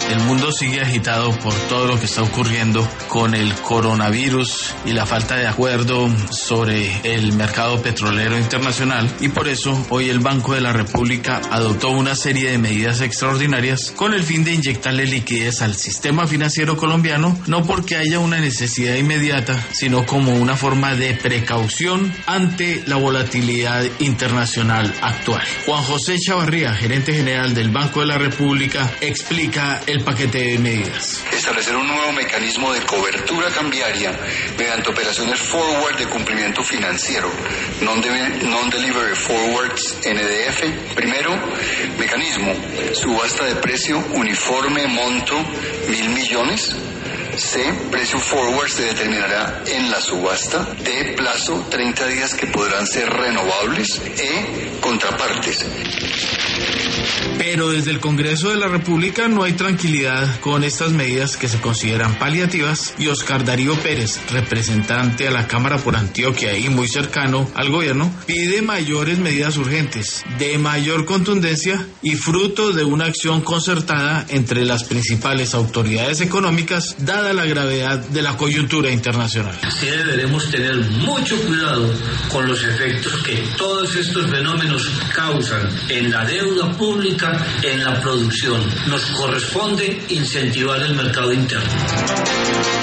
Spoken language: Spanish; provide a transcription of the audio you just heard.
El mundo sigue agitado por todo lo que está ocurriendo con el coronavirus y la falta de acuerdo sobre el mercado petrolero internacional, y por eso hoy el Banco de la República adoptó una serie de medidas extraordinarias con el fin de inyectarle liquidez al sistema financiero colombiano, no porque haya una necesidad inmediata, sino como una forma de precaución ante la volatilidad internacional actual. Juan José Chavarría, gerente general del Banco de la República, explica el paquete de medidas. Establecer un nuevo mecanismo de cobertura cambiaria mediante operaciones forward de cumplimiento financiero, non-delivery forwards, NDF. Primero, mecanismo, subasta de precio uniforme, monto 1.000 millones. C, precio forward se determinará en la subasta. D, plazo 30 días que podrán ser renovables. E, contrapartes. Pero desde el Congreso de la República no hay tranquilidad con estas medidas que se consideran paliativas, y Oscar Darío Pérez, representante a la Cámara por Antioquia y muy cercano al gobierno, pide mayores medidas urgentes, de mayor contundencia y fruto de una acción concertada entre las principales autoridades económicas, dada la gravedad de la coyuntura internacional. Sí deberemos tener mucho cuidado con los efectos que todos estos fenómenos causan en la deuda pública, en la producción. Nos corresponde incentivar el mercado interno.